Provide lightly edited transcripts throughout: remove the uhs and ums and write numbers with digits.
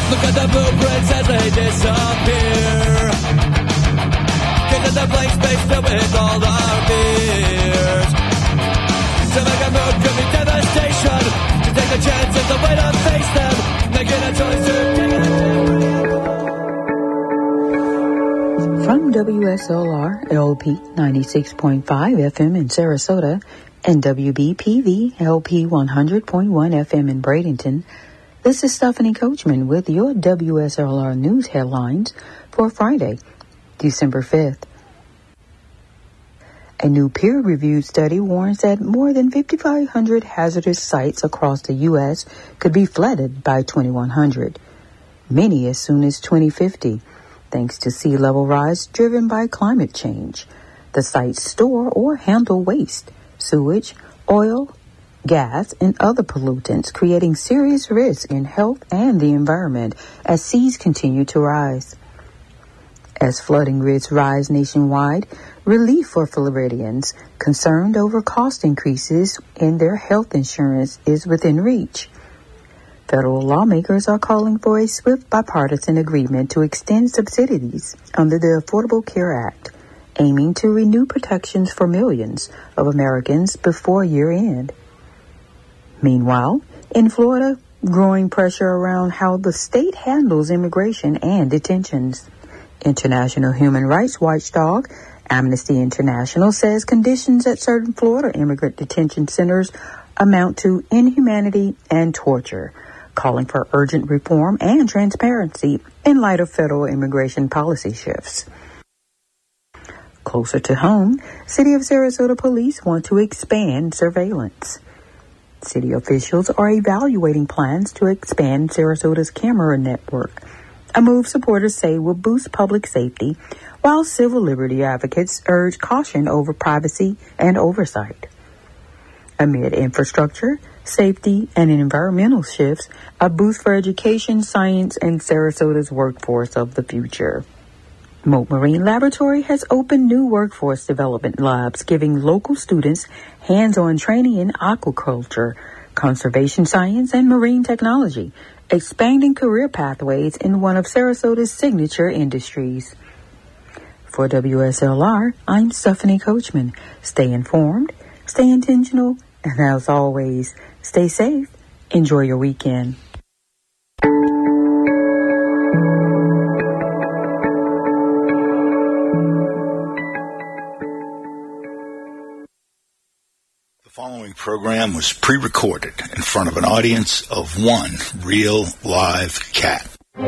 Look at the blueprints as they disappear. Gaze at the blank space filled with all our fears. To make a move could be devastation. To take a chance is the way to face them. Making a choice to take a From WSLR LP 96.5 FM in Sarasota and WBPV LP 100.1 FM in Bradenton, this is Stephanie Coachman with your WSLR News headlines for Friday, December 5th. A new peer-reviewed study warns that more than 5,500 hazardous sites across the U.S. could be flooded by 2100, many as soon as 2050, thanks to sea level rise driven by climate change. The sites store or handle waste, sewage, oil, gas, and other pollutants, creating serious risks in health and the environment as seas continue to rise. As flooding risks rise nationwide, relief for Floridians concerned over cost increases in their health insurance is within reach. Federal lawmakers are calling for a swift bipartisan agreement to extend subsidies under the Affordable Care Act, aiming to renew protections for millions of Americans before year-end. Meanwhile, in Florida, growing pressure around how the state handles immigration and detentions. International human rights watchdog Amnesty International says conditions at certain Florida immigrant detention centers amount to inhumanity and torture, calling for urgent reform and transparency in light of federal immigration policy shifts. Closer to home, City of Sarasota police want to expand surveillance. City officials are evaluating plans to expand Sarasota's camera network, a move supporters say will boost public safety, while civil liberty advocates urge caution over privacy and oversight. Amid infrastructure, safety, and environmental shifts, a boost for education, science, and Sarasota's workforce of the future. Mote Marine Laboratory has opened new workforce development labs, giving local students hands-on training in aquaculture, conservation science, and marine technology, expanding career pathways in one of Sarasota's signature industries. For WSLR, I'm Stephanie Coachman. Stay informed, stay intentional, and as always, stay safe. Enjoy your weekend. The following program was pre-recorded in front of an audience of one real live cat.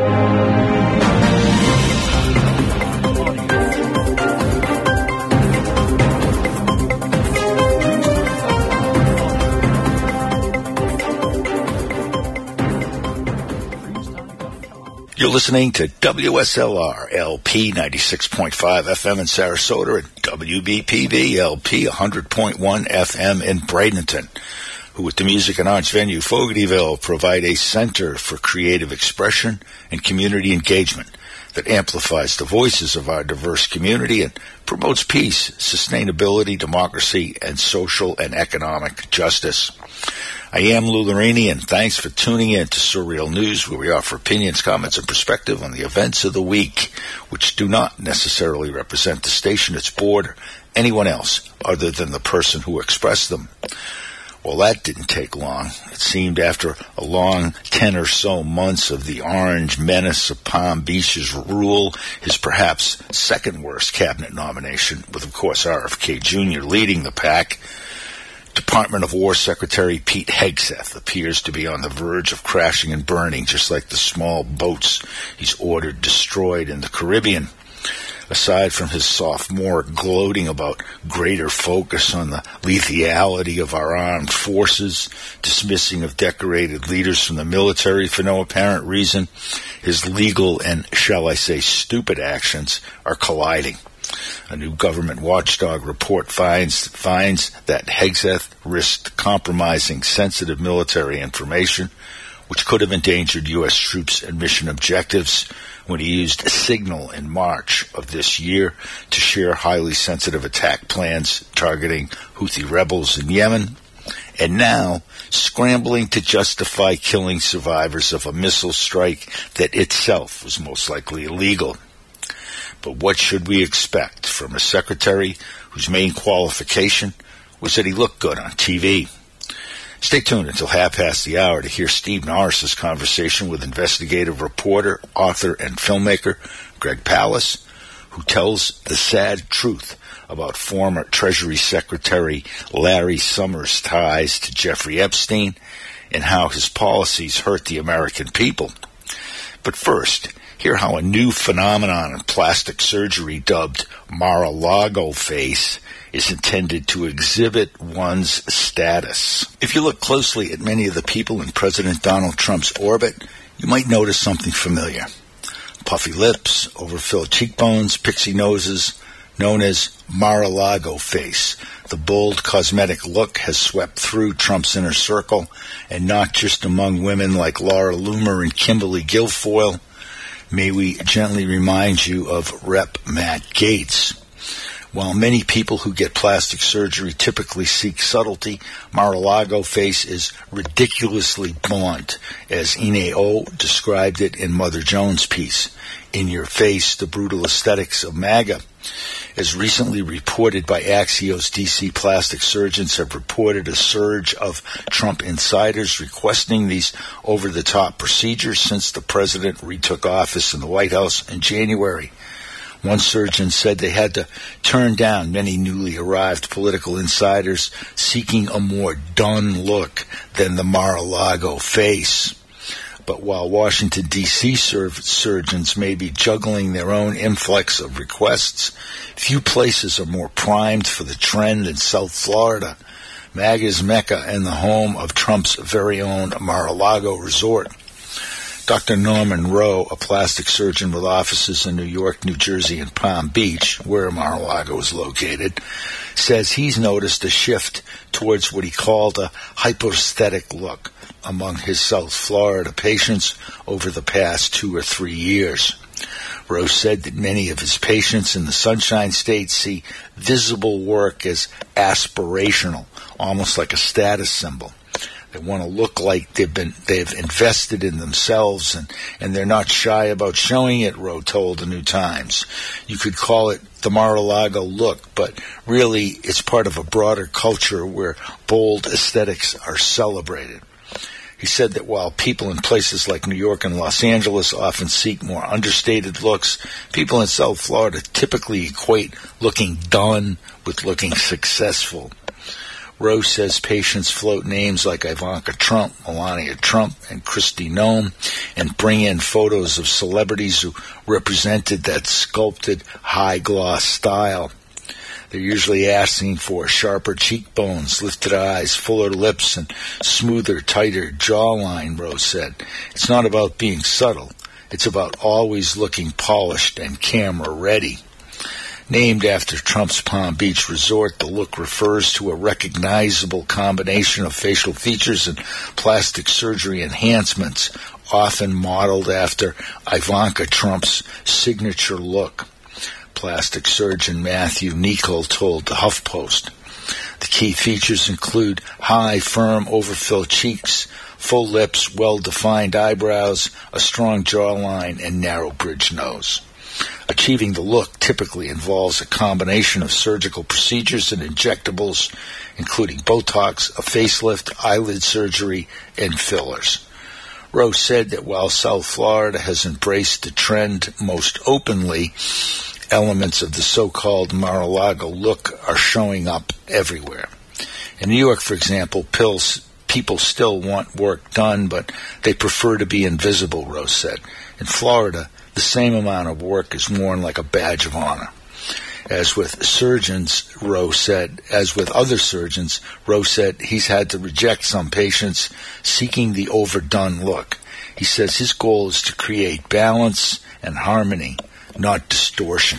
You're listening to WSLR LP 96.5 FM in Sarasota and WBPV LP 100.1 FM in Bradenton, who with the Music and Arts venue Fogartyville provide a center for creative expression and community engagement that amplifies the voices of our diverse community and promotes peace, sustainability, democracy, and social and economic justice. I am Lou Larini, and thanks for tuning in to Surreal News, where we offer opinions, comments, and perspective on the events of the week, which do not necessarily represent the station, its board, or anyone else other than the person who expressed them. Well, that didn't take long. It seemed after a long 10 or so months of the orange menace of Palm Beach's rule, his perhaps second worst cabinet nomination, with, of course, RFK Jr. leading the pack, Department of War Secretary Pete Hegseth appears to be on the verge of crashing and burning, just like the small boats he's ordered destroyed in the Caribbean. Aside from his sophomore gloating about greater focus on the lethality of our armed forces, dismissing of decorated leaders from the military for no apparent reason, his legal and, shall I say, stupid actions are colliding. A new government watchdog report finds that Hegseth risked compromising sensitive military information, which could have endangered U.S. troops and mission objectives when he used Signal in March of this year to share highly sensitive attack plans targeting Houthi rebels in Yemen, and now scrambling to justify killing survivors of a missile strike that itself was most likely illegal. But what should we expect from a secretary whose main qualification was that he looked good on TV? Stay tuned until 1:30 to hear Steve Norris's conversation with investigative reporter, author, and filmmaker Greg Palast, who tells the sad truth about former Treasury Secretary Larry Summers' ties to Jeffrey Epstein and how his policies hurt the American people. But first, hear how a new phenomenon in plastic surgery dubbed Mar-a-Lago face is intended to exhibit one's status. If you look closely at many of the people in President Donald Trump's orbit, you might notice something familiar. Puffy lips, overfilled cheekbones, pixie noses, known as Mar-a-Lago face. The bold cosmetic look has swept through Trump's inner circle, and not just among women like Laura Loomer and Kimberly Guilfoyle. May we gently remind you of Rep. Matt Gaetz. While many people who get plastic surgery typically seek subtlety, Mar-a-Lago face is ridiculously blunt, as Ine O described it in Mother Jones' piece, In Your Face, The Brutal Aesthetics of MAGA. As recently reported by Axios, DC plastic surgeons have reported a surge of Trump insiders requesting these over-the-top procedures since the president retook office in the White House in January. One surgeon said they had to turn down many newly arrived political insiders seeking a more done look than the Mar-a-Lago face. But while Washington, D.C. surgeons may be juggling their own influx of requests, few places are more primed for the trend than South Florida, MAGA's Mecca and the home of Trump's very own Mar-a-Lago resort. Dr. Norman Rowe, a plastic surgeon with offices in New York, New Jersey, and Palm Beach, where Mar-a-Lago is located, says he's noticed a shift towards what he called a hypoesthetic look among his South Florida patients over the past 2 or 3 years. Rowe said that many of his patients in the Sunshine State see visible work as aspirational, almost like a status symbol. They want to look like they've invested in themselves, and they're not shy about showing it, Rowe told the New Times. You could call it the Mar-a-Lago look, but really it's part of a broader culture where bold aesthetics are celebrated. He said that while people in places like New York and Los Angeles often seek more understated looks, people in South Florida typically equate looking done with looking successful. Rowe says patients float names like Ivanka Trump, Melania Trump, and Kristi Noem, and bring in photos of celebrities who represented that sculpted, high-gloss style. They're usually asking for sharper cheekbones, lifted eyes, fuller lips, and smoother, tighter jawline, Rowe said. It's not about being subtle. It's about always looking polished and camera-ready. Named after Trump's Palm Beach resort, the look refers to a recognizable combination of facial features and plastic surgery enhancements, often modeled after Ivanka Trump's signature look. Plastic surgeon Matthew Nicol told the HuffPost. The key features include high, firm, overfilled cheeks, full lips, well-defined eyebrows, a strong jawline, and narrow bridge nose. Achieving the look typically involves a combination of surgical procedures and injectables, including Botox, a facelift, eyelid surgery, and fillers. Rowe said that while South Florida has embraced the trend most openly, elements of the so-called Mar-a-Lago look are showing up everywhere. In New York, for example, people still want work done, but they prefer to be invisible, Rowe said. In Florida, the same amount of work is worn like a badge of honor. As with other surgeons, Rowe said he's had to reject some patients seeking the overdone look. He says his goal is to create balance and harmony, not distortion.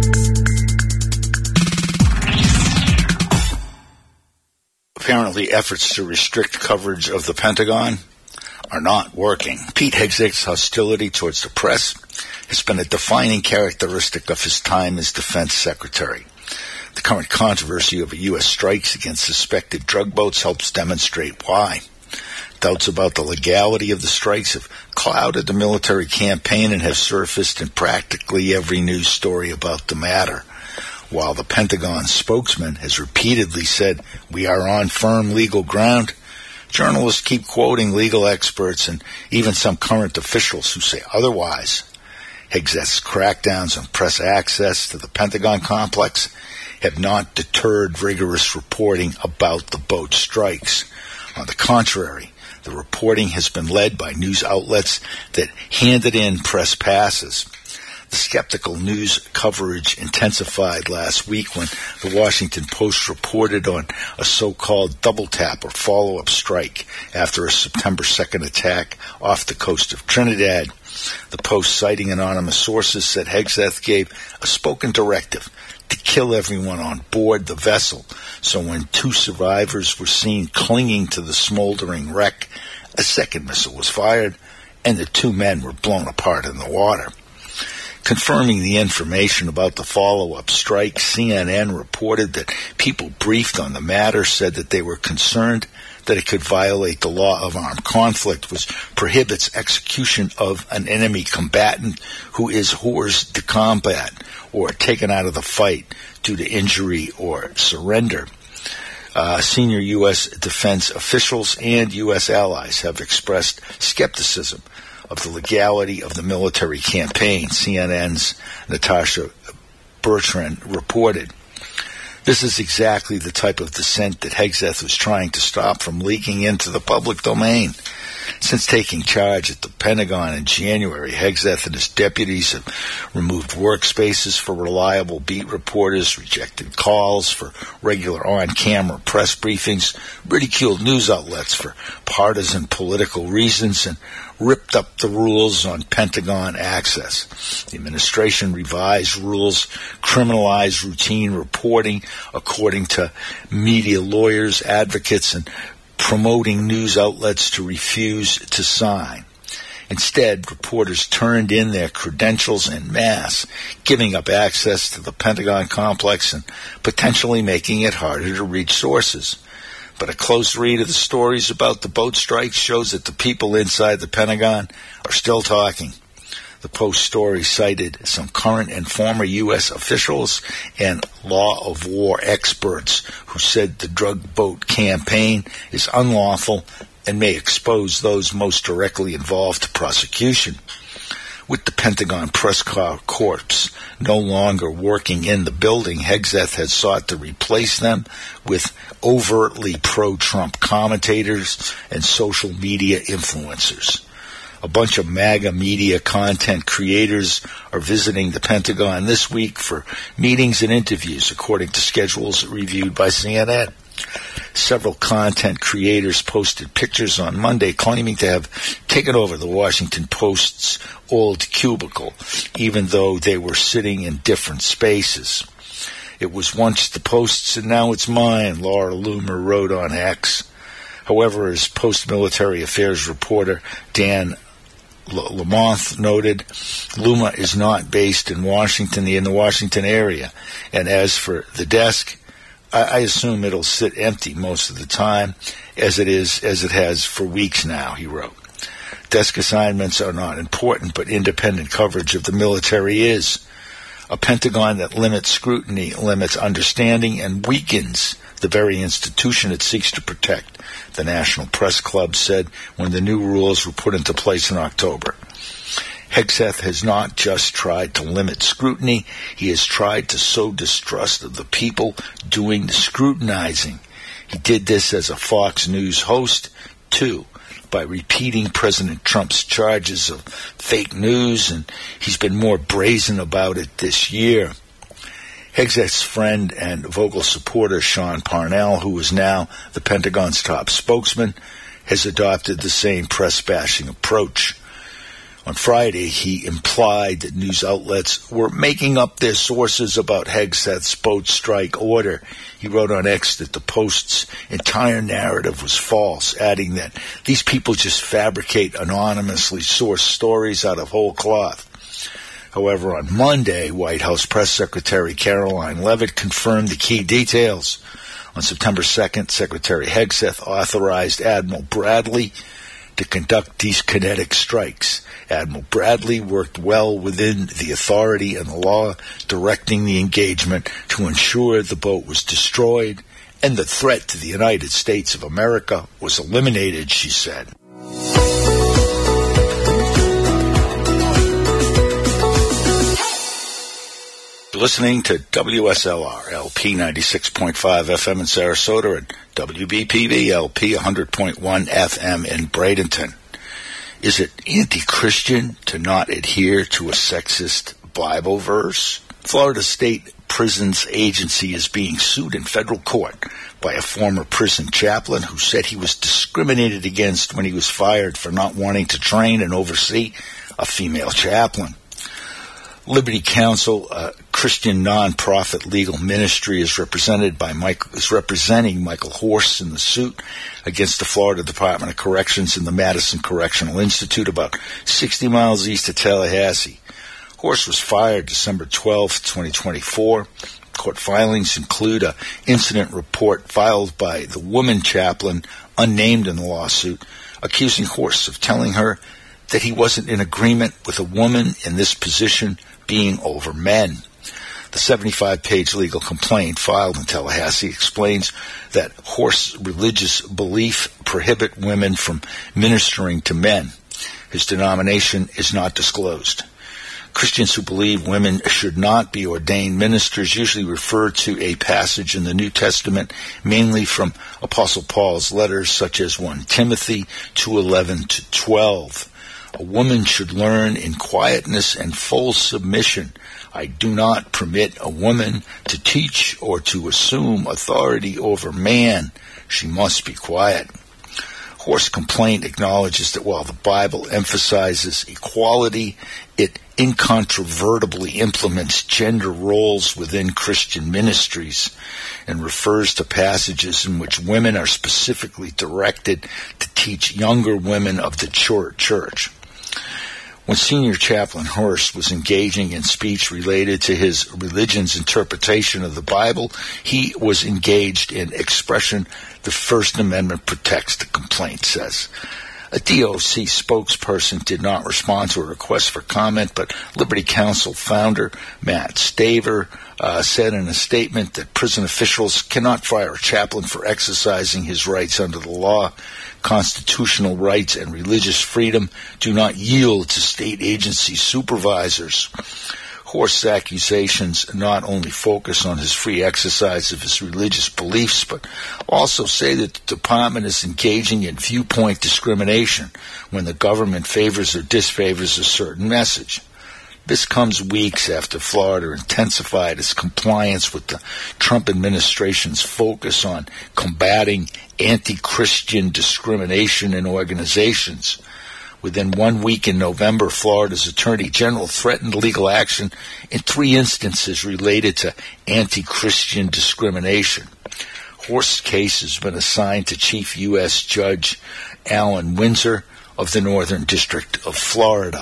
Apparently, efforts to restrict coverage of the Pentagon are not working. Pete Hegseth's hostility towards the press has been a defining characteristic of his time as defense secretary. The current controversy over U.S. strikes against suspected drug boats helps demonstrate why. Doubts about the legality of the strikes have clouded the military campaign and have surfaced in practically every news story about the matter. While the Pentagon spokesman has repeatedly said, "We are on firm legal ground," journalists keep quoting legal experts and even some current officials who say otherwise. Hegseth's crackdowns on press access to the Pentagon complex have not deterred rigorous reporting about the boat strikes. On the contrary, the reporting has been led by news outlets that handed in press passes. The skeptical news coverage intensified last week when the Washington Post reported on a so-called double-tap or follow-up strike after a September 2nd attack off the coast of Trinidad. The Post, citing anonymous sources, said Hegseth gave a spoken directive to kill everyone on board the vessel. So when two survivors were seen clinging to the smoldering wreck, a second missile was fired, and the two men were blown apart in the water. Confirming the information about the follow-up strike, CNN reported that people briefed on the matter said that they were concerned that it could violate the law of armed conflict, which prohibits execution of an enemy combatant who is hors de combat or taken out of the fight due to injury or surrender. Senior U.S. defense officials and U.S. allies have expressed skepticism of the legality of the military campaign, CNN's Natasha Bertrand reported. This is exactly the type of dissent that Hegseth was trying to stop from leaking into the public domain. Since taking charge at the Pentagon in January, Hegseth and his deputies have removed workspaces for reliable beat reporters, rejected calls for regular on-camera press briefings, ridiculed news outlets for partisan political reasons, and ripped up the rules on Pentagon access. The administration revised rules, criminalized routine reporting according to media lawyers, advocates, and promoting news outlets to refuse to sign. Instead, reporters turned in their credentials en masse, giving up access to the Pentagon complex and potentially making it harder to reach sources. But a close read of the stories about the boat strikes shows that the people inside the Pentagon are still talking. The Post story cited some current and former U.S. officials and law of war experts who said the drug boat campaign is unlawful and may expose those most directly involved to prosecution. With the Pentagon press corps no longer working in the building, Hegseth has sought to replace them with overtly pro-Trump commentators and social media influencers. A bunch of MAGA media content creators are visiting the Pentagon this week for meetings and interviews, according to schedules reviewed by CNN. Several content creators posted pictures on Monday claiming to have taken over the Washington Post's old cubicle, even though they were sitting in different spaces. "It was once the Post's and now it's mine," Laura Loomer wrote on X. However, as post-military affairs reporter Dan Lamothe noted, Luma is not based in Washington, in the Washington area. And as for the desk, I assume it'll sit empty most of the time, as it has for weeks now, he wrote. Desk assignments are not important, but independent coverage of the military is. A Pentagon that limits scrutiny, limits understanding, and weakens the very institution it seeks to protect, the National Press Club said when the new rules were put into place in October. Hegseth has not just tried to limit scrutiny, he has tried to sow distrust of the people doing the scrutinizing. He did this as a Fox News host, too, by repeating President Trump's charges of fake news, and he's been more brazen about it this year. Hegseth's friend and vocal supporter Sean Parnell, who is now the Pentagon's top spokesman, has adopted the same press-bashing approach. On Friday, he implied that news outlets were making up their sources about Hegseth's boat strike order. He wrote on X that the Post's entire narrative was false, adding that these people just fabricate anonymously sourced stories out of whole cloth. However, on Monday, White House Press Secretary Caroline Leavitt confirmed the key details. On September 2nd, Secretary Hegseth authorized Admiral Bradley to conduct these kinetic strikes. Admiral Bradley worked well within the authority and the law directing the engagement to ensure the boat was destroyed and the threat to the United States of America was eliminated, she said. You're listening to WSLR LP 96.5 FM in Sarasota and WBPV LP 100.1 FM in Bradenton. Is it anti-Christian to not adhere to a sexist Bible verse? Florida State Prisons Agency is being sued in federal court by a former prison chaplain who said he was discriminated against when he was fired for not wanting to train and oversee a female chaplain. Liberty Counsel, a Christian nonprofit legal ministry, is representing Michael Horst in the suit against the Florida Department of Corrections and the Madison Correctional Institute, about 60 miles east of Tallahassee. Horst was fired December 12, 2024. Court filings include an incident report filed by the woman chaplain, unnamed in the lawsuit, accusing Horst of telling her that he wasn't in agreement with a woman in this position being over men. The 75-page legal complaint filed in Tallahassee explains that Horst's religious belief prohibit women from ministering to men. His denomination is not disclosed. Christians who believe women should not be ordained ministers usually refer to a passage in the New Testament, mainly from Apostle Paul's letters, such as 1 Timothy 2:11-12. A woman should learn in quietness and full submission. I do not permit a woman to teach or to assume authority over man. She must be quiet. Horst's complaint acknowledges that while the Bible emphasizes equality, it incontrovertibly implements gender roles within Christian ministries and refers to passages in which women are specifically directed to teach younger women of the church. When Senior Chaplain Horst was engaging in speech related to his religion's interpretation of the Bible, he was engaged in expression the First Amendment protects, the complaint says. A DOC spokesperson did not respond to a request for comment, but Liberty Counsel founder Matt Staver said in a statement that prison officials cannot fire a chaplain for exercising his rights under the law. Constitutional rights and religious freedom do not yield to state agency supervisors. Horst's accusations not only focus on his free exercise of his religious beliefs, but also say that the department is engaging in viewpoint discrimination when the government favors or disfavors a certain message. This comes weeks after Florida intensified its compliance with the Trump administration's focus on combating anti-Christian discrimination in organizations. Within 1 week in November, Florida's Attorney General threatened legal action in 3 instances related to anti-Christian discrimination. Horst's case has been assigned to Chief U.S. Judge Alan Windsor of the Northern District of Florida.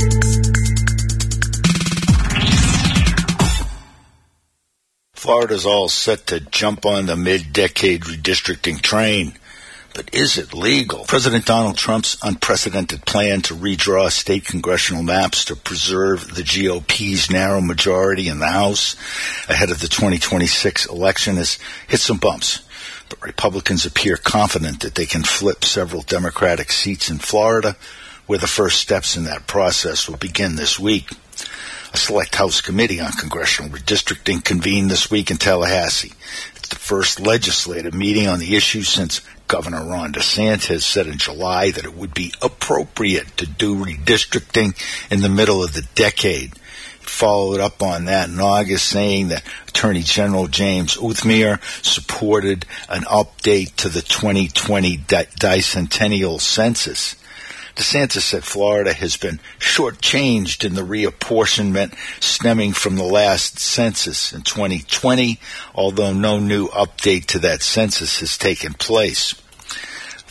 Florida's all set to jump on the mid-decade redistricting train. But is it legal? President Donald Trump's unprecedented plan to redraw state congressional maps to preserve the GOP's narrow majority in the House ahead of the 2026 election has hit some bumps. But Republicans appear confident that they can flip several Democratic seats in Florida, where the first steps in that process will begin this week. A select House committee on congressional redistricting convened this week in Tallahassee. It's the first legislative meeting on the issue since Governor Ron DeSantis said in July that it would be appropriate to do redistricting in the middle of the decade. He followed up on that in August, saying that Attorney General James Uthmir supported an update to the 2020 decennial census. DeSantis said Florida has been shortchanged in the reapportionment stemming from the last census in 2020, although no new update to that census has taken place.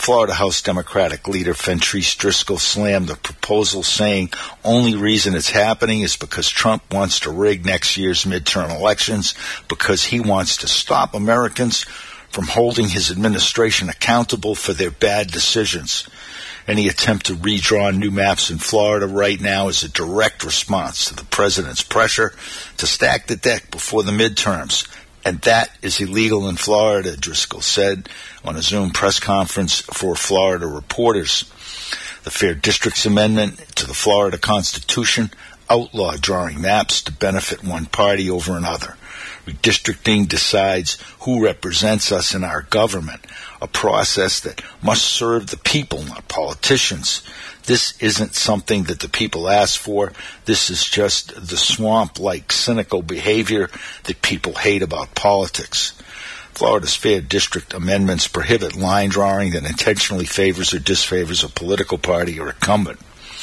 Florida House Democratic leader Fentrice Driscoll slammed the proposal, saying only reason it's happening is because Trump wants to rig next year's midterm elections because he wants to stop Americans from holding his administration accountable for their bad decisions. Any attempt to redraw new maps in Florida right now is a direct response to the president's pressure to stack the deck before the midterms. And that is illegal in Florida, Driscoll said on a Zoom press conference for Florida reporters. The Fair Districts Amendment to the Florida Constitution outlawed drawing maps to benefit one party over another. Redistricting decides who represents us in our government, a process that must serve the people, not politicians. This isn't something that the people asked for. This is just the swamp-like cynical behavior that people hate about politics. Florida's Fair District amendments prohibit line drawing that intentionally favors or disfavors a political party or incumbent.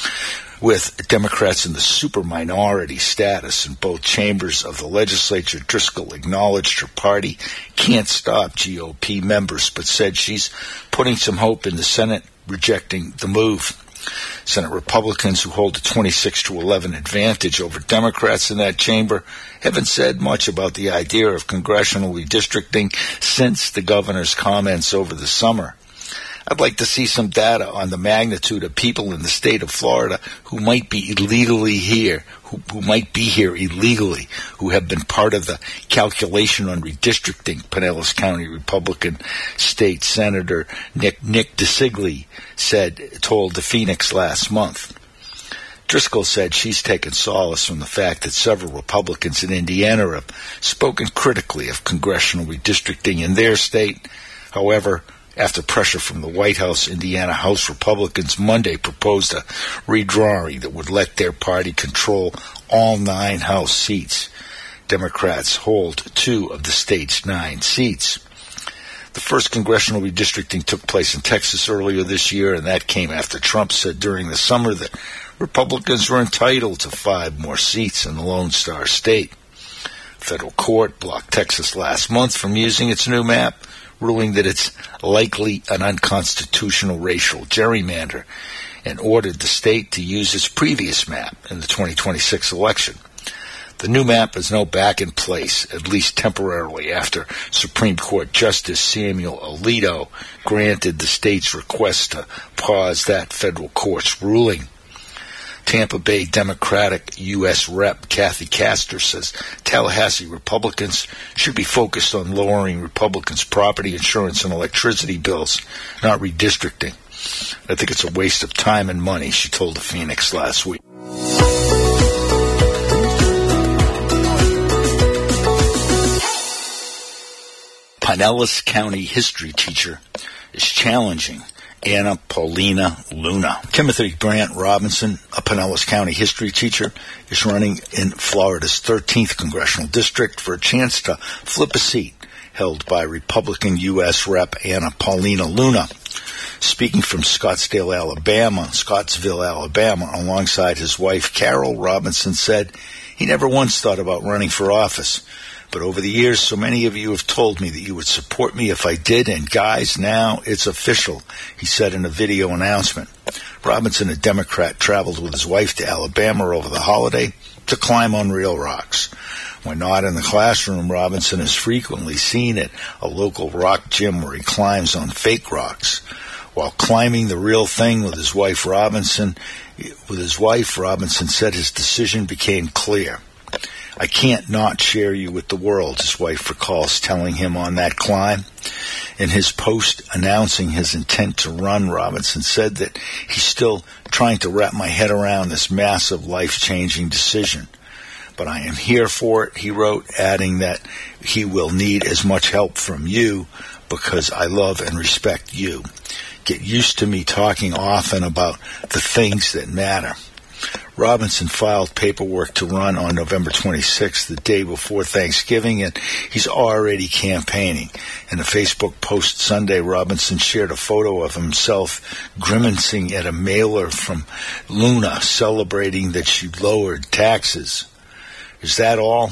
With Democrats in the super minority status in both chambers of the legislature, Driscoll acknowledged her party can't stop GOP members, but said she's putting some hope in the Senate, rejecting the move. Senate Republicans, who hold a 26-11 advantage over Democrats in that chamber, haven't said much about the idea of congressional redistricting since the governor's comments over the summer. I'd like to see some data on the magnitude of people in the state of Florida who might be illegally here, who might be here illegally, who have been part of the calculation on redistricting, Pinellas County Republican State Senator Nick DeSigli told the Phoenix last month. Driscoll said she's taken solace from the fact that several Republicans in Indiana have spoken critically of congressional redistricting in their state. However, after pressure from the White House, Indiana House Republicans Monday proposed a redrawing that would let their party control all 9 House seats. Democrats hold 2 of the state's 9 seats. The first congressional redistricting took place in Texas earlier this year, and that came after Trump said during the summer that Republicans were entitled to 5 more seats in the Lone Star State. A federal court blocked Texas last month from using its new map, ruling that it's likely an unconstitutional racial gerrymander, and ordered the state to use its previous map in the 2026 election. The new map is now back in place, at least temporarily, after Supreme Court Justice Samuel Alito granted the state's request to pause that federal court's ruling. Tampa Bay Democratic U.S. Rep. Kathy Castor says Tallahassee Republicans should be focused on lowering Republicans' property insurance and electricity bills, not redistricting. I think it's a waste of time and money, she told the Phoenix last week. Pinellas County history teacher is challenging Anna Paulina Luna. Timothy Grant Robinson, a Pinellas County history teacher, is running in Florida's 13th congressional district for a chance to flip a seat held by Republican U.S. Rep. Anna Paulina Luna. Speaking from Scottsville, Alabama, alongside his wife Carol, Robinson said he never once thought about running for office. But over the years, so many of you have told me that you would support me if I did, and guys, now it's official, he said in a video announcement. Robinson, a Democrat, traveled with his wife to Alabama over the holiday to climb on real rocks. When not in the classroom, Robinson is frequently seen at a local rock gym where he climbs on fake rocks. While climbing the real thing with his wife, Robinson said his decision became clear. I can't not share you with the world, his wife recalls telling him on that climb. In his post announcing his intent to run, Robinson said that he's still trying to wrap my head around this massive, life-changing decision. But I am here for it, he wrote, adding that he will need as much help from you because I love and respect you. Get used to me talking often about the things that matter. Robinson filed paperwork to run on November 26th, the day before Thanksgiving, and he's already campaigning. In a Facebook post Sunday, Robinson shared a photo of himself grimacing at a mailer from Luna celebrating that she lowered taxes. Is that all?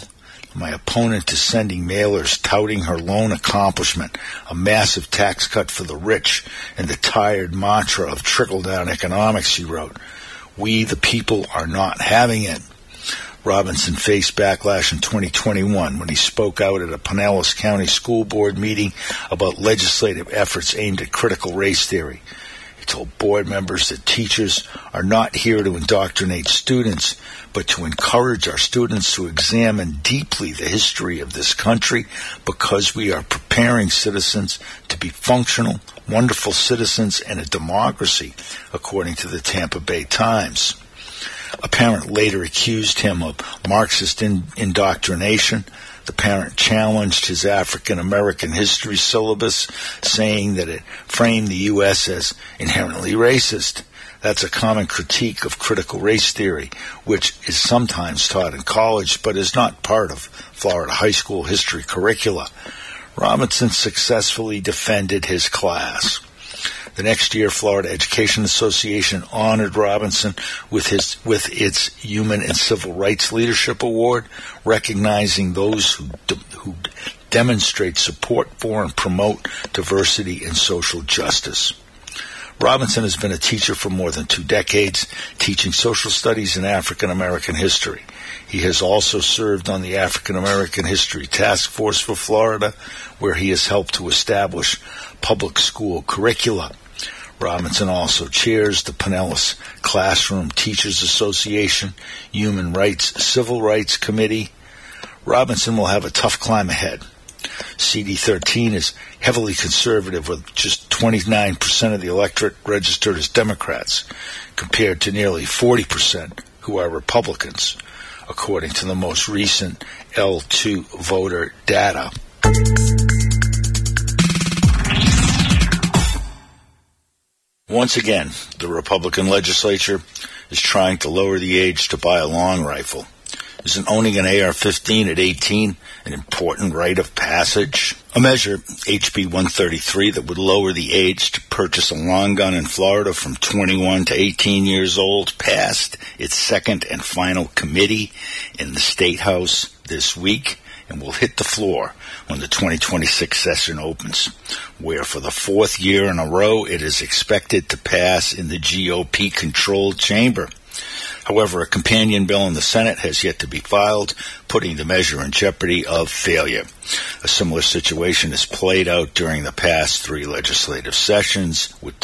My opponent is sending mailers touting her lone accomplishment, a massive tax cut for the rich, and the tired mantra of trickle-down economics, she wrote. We, the people, are not having it. Robinson faced backlash in 2021 when he spoke out at a Pinellas County School Board meeting about legislative efforts aimed at critical race theory. He told board members that teachers are not here to indoctrinate students, but to encourage our students to examine deeply the history of this country because we are preparing citizens to be functional, wonderful citizens in a democracy, according to the Tampa Bay Times. A parent later accused him of Marxist indoctrination. The parent challenged his African-American history syllabus, saying that it framed the U.S. as inherently racist. That's a common critique of critical race theory, which is sometimes taught in college but is not part of Florida high school history curricula. Robinson successfully defended his class. The next year, Florida Education Association honored Robinson with its Human and Civil Rights Leadership Award, recognizing those who demonstrate support for and promote diversity and social justice. Robinson has been a teacher for more than 2 decades, teaching social studies and African American history. He has also served on the African American History Task Force for Florida, where he has helped to establish public school curricula. Robinson also chairs the Pinellas Classroom Teachers Association, Human Rights Civil Rights Committee. Robinson will have a tough climb ahead. CD13 is heavily conservative, with just 29% of the electorate registered as Democrats, compared to nearly 40% who are Republicans, according to the most recent L2 voter data. Once again, the Republican legislature is trying to lower the age to buy a long rifle. Isn't owning an AR-15 at 18 an important rite of passage? A measure, HB 133, that would lower the age to purchase a long gun in Florida from 21 to 18 years old passed its second and final committee in the State House this week and will hit the floor when the 2026 session opens, where for the 4th year in a row it is expected to pass in the GOP-controlled chamber. However, a companion bill in the Senate has yet to be filed, putting the measure in jeopardy of failure. A similar situation has played out during the past 3 legislative sessions, with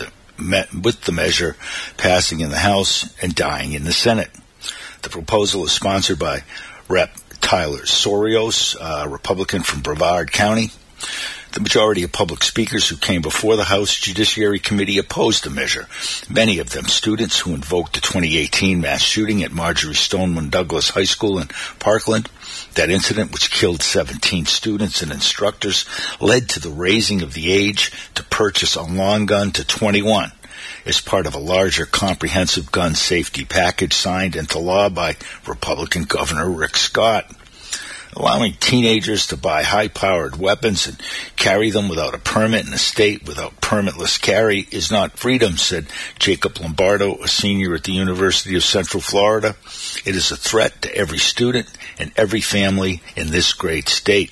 the measure passing in the House and dying in the Senate. The proposal is sponsored by Rep. Tyler Sorios, a Republican from Brevard County. The majority of public speakers who came before the House Judiciary Committee opposed the measure, many of them students who invoked the 2018 mass shooting at Marjorie Stoneman Douglas High School in Parkland. That incident, which killed 17 students and instructors, led to the raising of the age to purchase a long gun to 21 as part of a larger comprehensive gun safety package signed into law by Republican Governor Rick Scott. Allowing teenagers to buy high-powered weapons and carry them without a permit in a state without permitless carry is not freedom, said Jacob Lombardo, a senior at the University of Central Florida. It is a threat to every student and every family in this great state.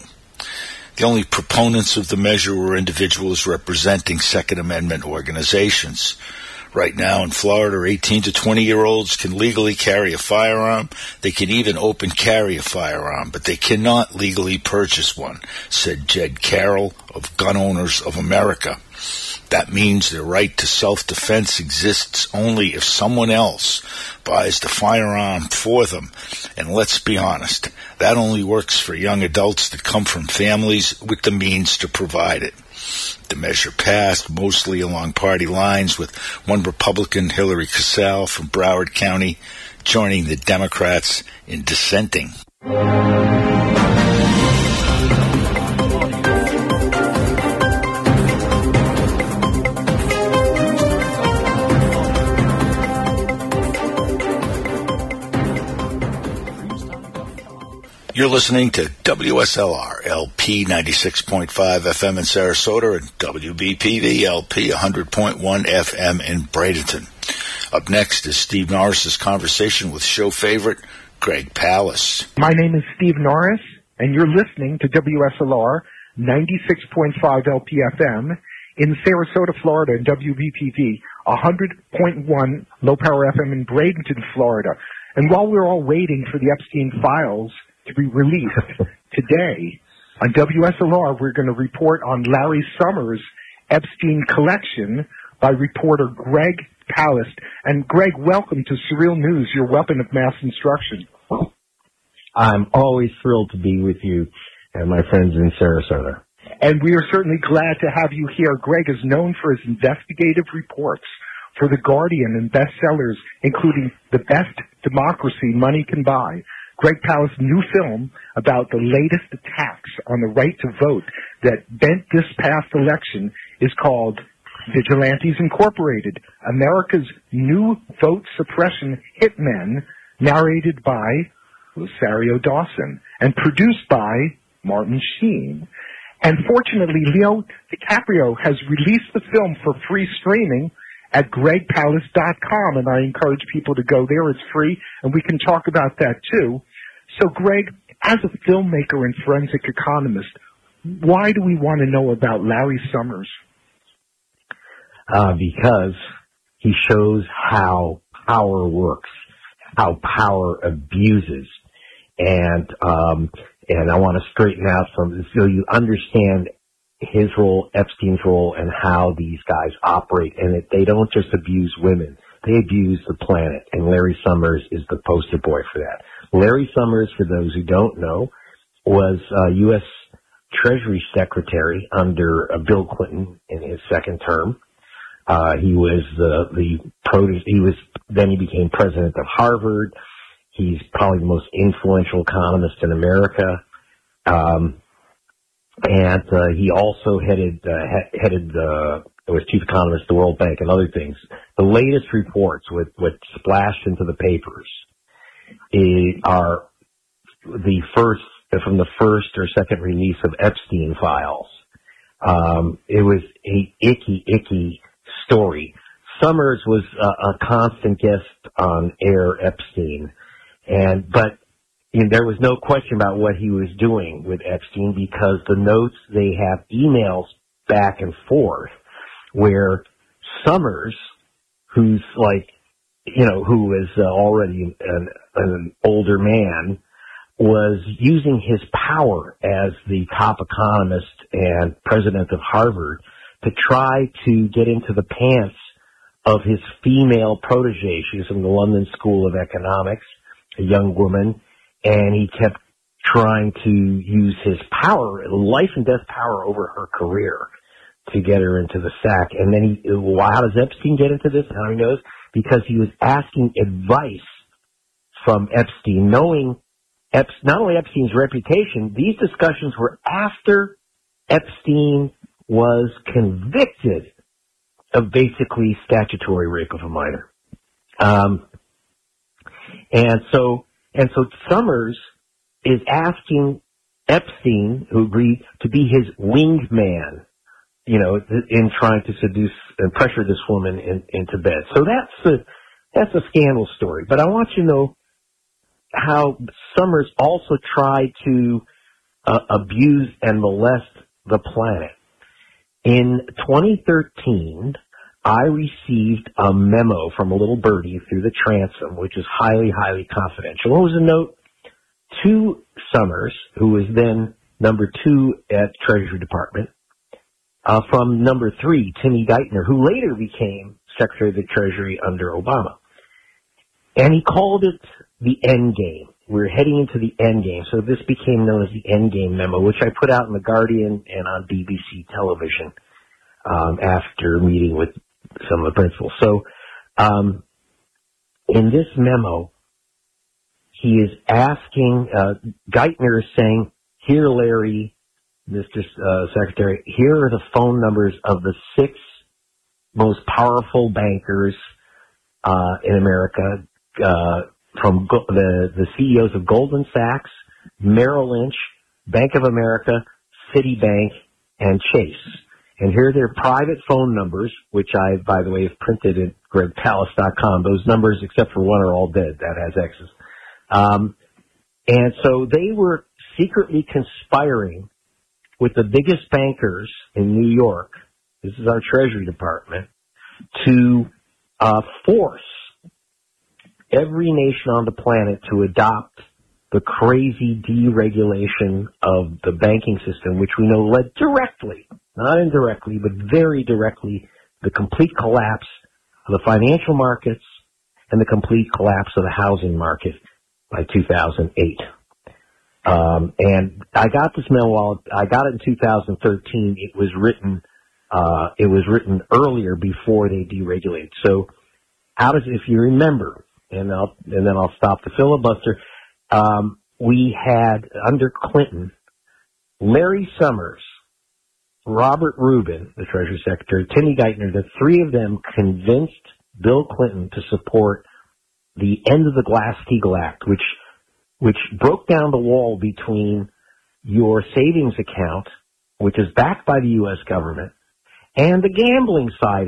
The only proponents of the measure were individuals representing Second Amendment organizations. Right now in Florida, 18 to 20-year-olds can legally carry a firearm. They can even open carry a firearm, but they cannot legally purchase one, said Jed Carroll of Gun Owners of America. That means their right to self-defense exists only if someone else buys the firearm for them. And let's be honest, that only works for young adults that come from families with the means to provide it. The measure passed mostly along party lines, with one Republican, Hillary Casale from Broward County, joining the Democrats in dissenting. You're listening to WSLR LP 96.5 FM in Sarasota and WBPV LP 100.1 FM in Bradenton. Up next is Steve Norris's conversation with show favorite Greg Palast. My name is Steve Norris, and you're listening to WSLR 96.5 LPFM in Sarasota, Florida, and WBPV 100.1 Low Power FM in Bradenton, Florida. And while we're all waiting for the Epstein files to be released today, on WSLR, we're going to report on Larry Summers' Epstein collection by reporter Greg Palast. And Greg, welcome to Surreal News, your weapon of mass instruction. I'm always thrilled to be with you and my friends in Sarasota. And we are certainly glad to have you here. Greg is known for his investigative reports for The Guardian and bestsellers, including The Best Democracy Money Can Buy. Greg Palast's new film about the latest attacks on the right to vote that bent this past election is called Vigilantes Incorporated, America's New Vote Suppression Hitmen, narrated by Rosario Dawson and produced by Martin Sheen. And fortunately, Leo DiCaprio has released the film for free streaming at gregpalast.com, and I encourage people to go there. It's free, and we can talk about that too. So, Greg, as a filmmaker and forensic economist, why do we want to know about Larry Summers? Because he shows how power works, how power abuses, and I want to straighten out so you understand his role, Epstein's role, and how these guys operate, and that they don't just abuse women. They abuse the planet, and Larry Summers is the poster boy for that. Larry Summers, for those who don't know, was U.S. Treasury Secretary under Bill Clinton in his second term. He was then he became president of Harvard. He's probably the most influential economist in America. And he also was chief economist of the World Bank and other things. The latest reports, what splashed into the papers, are from the first or second release of Epstein files. It was a icky story. Summers was a constant guest on Air Epstein, but there was no question about what he was doing with Epstein, because the notes, they have emails back and forth where Summers, who was already an older man, was using his power as the top economist and president of Harvard to try to get into the pants of his female protege. She was from the London School of Economics, a young woman, and he kept trying to use his power, life and death power, over her career to get her into the sack. And then how does Epstein get into this? How he knows? Because he was asking advice from Epstein, knowing not only Epstein's reputation. These discussions were after Epstein was convicted of basically statutory rape of a minor. And so Summers is asking Epstein, who agreed, to be his wingman, in trying to seduce and pressure this woman into bed. So that's a scandal story. But I want you to know how Summers also tried to abuse and molest the planet. In 2013, I received a memo from a little birdie through the transom, which is highly, highly confidential. It was a note to Summers, who was then number 2 at Treasury Department, from number 3, Timmy Geithner, who later became Secretary of the Treasury under Obama. And he called it the end game. We're heading into the end game. So this became known as the end game memo, which I put out in The Guardian and on BBC television after meeting with some of the principals. So in this memo, he is asking, Geithner is saying, "Here, Larry, Mr. Secretary, here are the phone numbers of the 6 most powerful bankers in America, from the CEOs of Goldman Sachs, Merrill Lynch, Bank of America, Citibank, and Chase. And here are their private phone numbers, which I, by the way, have printed at gregpalast.com. Those numbers, except for one, are all dead. That has X's. And so they were secretly conspiring with the biggest bankers in New York, this is our Treasury Department, to force every nation on the planet to adopt the crazy deregulation of the banking system, which we know led directly, not indirectly, but very directly, the complete collapse of the financial markets and the complete collapse of the housing market by 2008. And I got this memo. I got it in 2013. It was written earlier before they deregulated. So, if you remember, and then I'll stop the filibuster. We had under Clinton, Larry Summers, Robert Rubin, the Treasury Secretary, Timmy Geithner, the three of them convinced Bill Clinton to support the end of the Glass-Steagall Act, which broke down the wall between your savings account, which is backed by the U.S. government, and the gambling side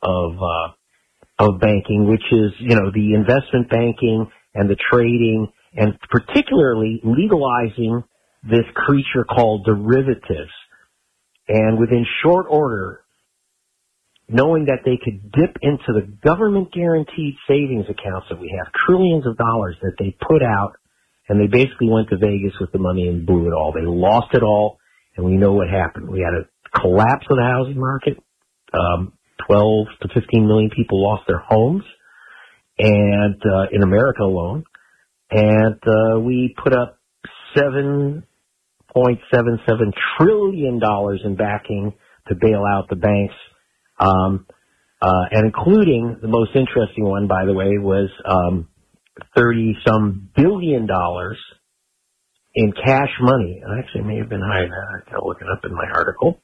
of banking, which is, the investment banking and the trading, and particularly legalizing this creature called derivatives. And within short order, knowing that they could dip into the government-guaranteed savings accounts that we have, trillions of dollars that they put out, and they basically went to Vegas with the money and blew it all. They lost it all, and we know what happened. We had a collapse of the housing market. 12 to 15 million people lost their homes, and in America alone. And we put up $7.77 trillion in backing to bail out the banks, and including the most interesting one, by the way, was 30-some billion dollars in cash money. Actually, it may have been higher than that. I gotta look it up in my article.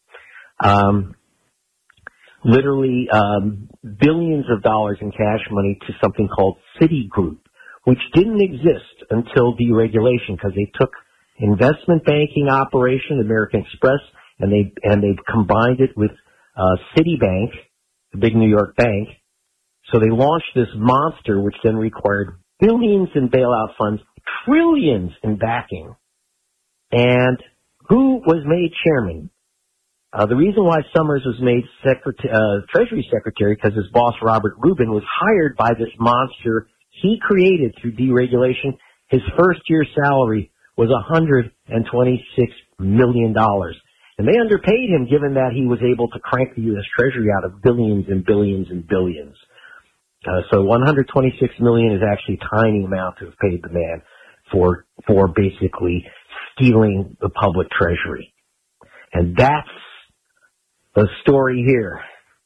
Literally billions of dollars in cash money to something called Citigroup, which didn't exist until deregulation, because they took investment banking operation, American Express, and they combined it with Citibank, the big New York bank. So they launched this monster, which then required billions in bailout funds, trillions in backing. And who was made chairman? The reason why Summers was made Treasury Secretary, because his boss, Robert Rubin, was hired by this monster he created through deregulation. His first year's salary was $126 million. And they underpaid him, given that he was able to crank the U.S. Treasury out of billions and billions and billions. So $126 million is actually a tiny amount to have paid the man for basically stealing the public treasury. And that's the story here.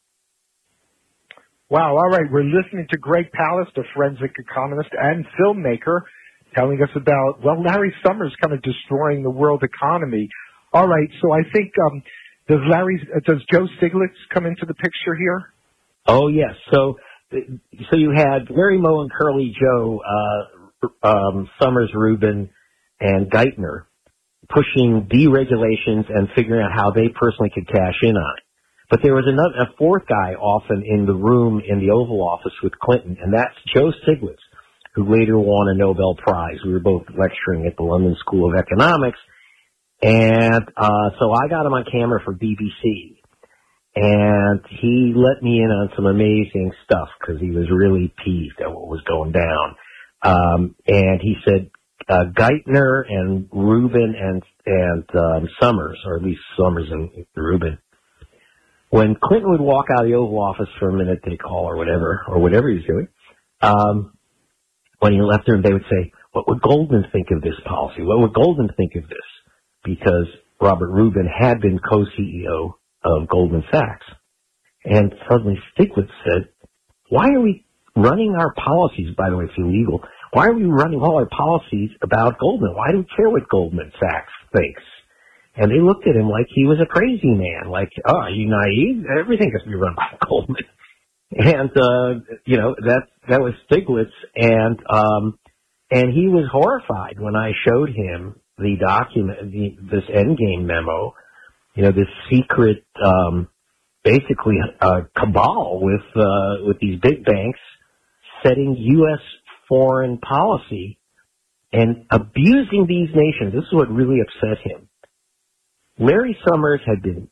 Wow, all right. We're listening to Greg Palast, a forensic economist and filmmaker, telling us about, Larry Summers kind of destroying the world economy. All right, so I think, does Joe Stiglitz come into the picture here? Oh, yes. So you had Larry Moe and Curly Joe, Summers, Rubin, and Geithner pushing deregulations and figuring out how they personally could cash in on it. But there was a fourth guy often in the room in the Oval Office with Clinton, and that's Joe Stiglitz, who later won a Nobel Prize. We were both lecturing at the London School of Economics, and so I got him on camera for BBC, and he let me in on some amazing stuff because he was really peeved at what was going down. And he said, Geithner and Rubin and Summers, or at least Summers and Rubin, when Clinton would walk out of the Oval Office for a minute, they call or whatever he was doing, when he left there, they would say, what would Goldman think of this policy? What would Goldman think of this? Because Robert Rubin had been co-CEO of Goldman Sachs. And suddenly Stiglitz said, why are we running our policies, by the way, it's illegal, why are we running all our policies about Goldman? Why do we care what Goldman Sachs thinks? And they looked at him like he was a crazy man, like, oh, are you naive? Everything has to be run by Goldman. And, that was Stiglitz. And he was horrified when I showed him the document, this endgame memo, this secret, basically, cabal with these big banks setting U.S. foreign policy and abusing these nations. This is what really upset him. Larry Summers had been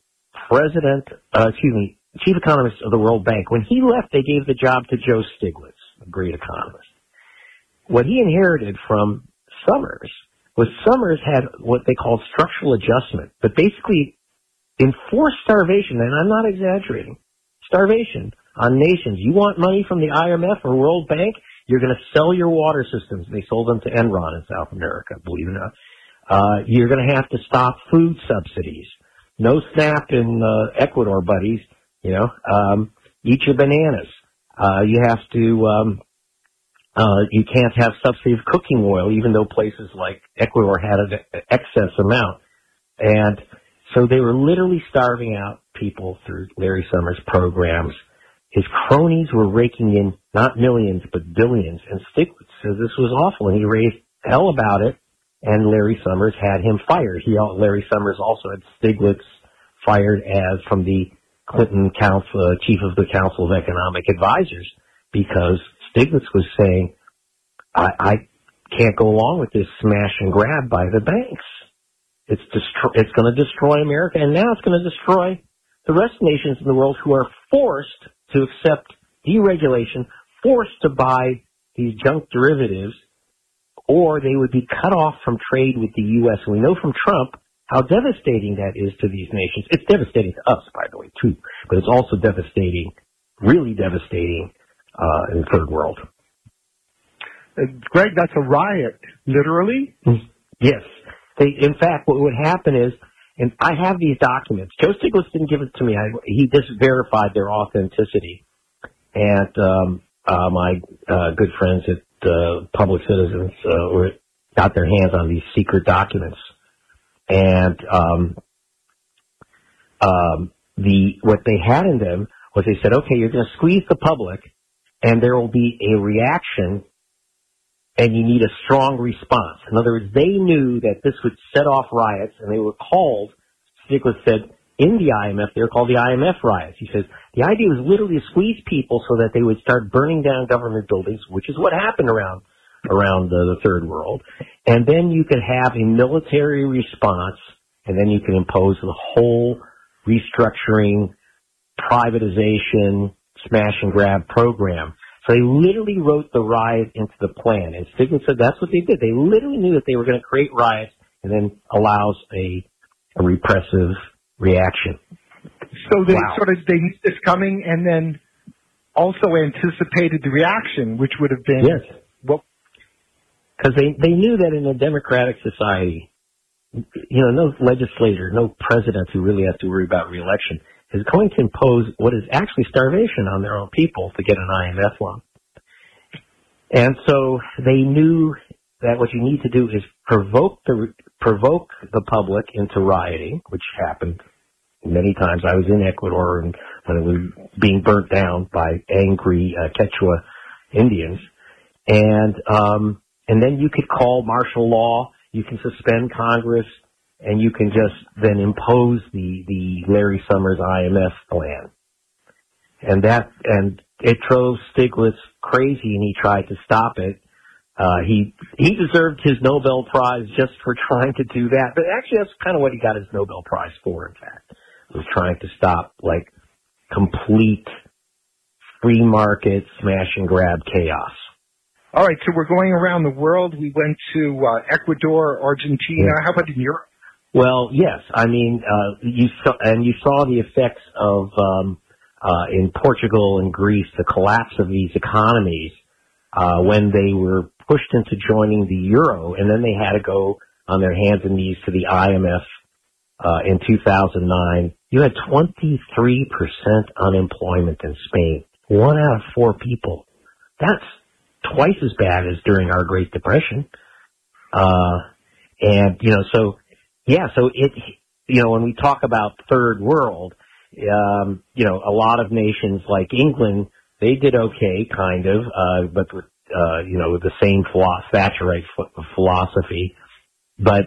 chief economist of the World Bank. When he left, they gave the job to Joe Stiglitz, a great economist. What he inherited from Summers was Summers had what they called structural adjustment, but basically enforced starvation, and I'm not exaggerating, starvation on nations. You want money from the IMF or World Bank? You're going to sell your water systems. They sold them to Enron in South America, believe it or not. You're going to have to stop food subsidies. No SNAP in Ecuador, buddies. Eat your bananas. You have to, you can't have subsidy of cooking oil, even though places like Ecuador had an excess amount. And so they were literally starving out people through Larry Summers' programs. His cronies were raking in not millions, but billions. And Stiglitz says this was awful, and he raised hell about it, and Larry Summers had him fired. Larry Summers also had Stiglitz fired as from the Clinton chief of the Council of Economic Advisors, because Stiglitz was saying, I can't go along with this smash and grab by the banks. It's going to destroy America, and now it's going to destroy the rest of nations in the world who are forced to accept deregulation, forced to buy these junk derivatives, or they would be cut off from trade with the U.S. And we know from Trump how devastating that is to these nations. It's devastating to us, by the way, too, but it's also devastating, really devastating, in the third world. Greg, that's a riot, literally? Yes. In fact, what would happen is, and I have these documents. Joe Stiglitz didn't give it to me. He just verified their authenticity. And my good friends at Public Citizens got their hands on these secret documents. And what they had in them was they said, okay, you're going to squeeze the public, and there will be a reaction, and you need a strong response. In other words, they knew that this would set off riots, and they were called, Stiglitz said, in the IMF, they were called the IMF riots. He says, the idea was literally to squeeze people so that they would start burning down government buildings, which is what happened around the third world. And then you could have a military response, and then you can impose the whole restructuring, privatization, smash and grab program. So they literally wrote the riot into the plan. And Stiglitz said that's what they did. They literally knew that they were going to create riots and then allows a repressive reaction. So they they knew this coming and then also anticipated the reaction, which would have been... Yes. Well, because they knew that in a democratic society, no legislator, no president who really has to worry about re-election is going to impose what is actually starvation on their own people to get an IMF loan. And so they knew that what you need to do is provoke the public into rioting, which happened many times. I was in Ecuador and when it was being burnt down by angry Quechua Indians. And then you could call martial law, you can suspend Congress, and you can just then impose the Larry Summers IMF plan. And it drove Stiglitz crazy, and he tried to stop it. He deserved his Nobel Prize just for trying to do that. But actually, that's kind of what he got his Nobel Prize for, in fact, was trying to stop, complete free market smash and grab chaos. All right, so we're going around the world. We went to Ecuador, Argentina. Yeah. How about in Europe? Well, yes. I mean, you saw the effects of in Portugal and Greece, the collapse of these economies when they were pushed into joining the euro, and then they had to go on their hands and knees to the IMF in 2009. You had 23% unemployment in Spain. 1 out of 4 people. That's twice as bad as during our Great Depression. So when we talk about third world, a lot of nations like England, they did okay, kind of, but with the same Thatcherite philosophy. But,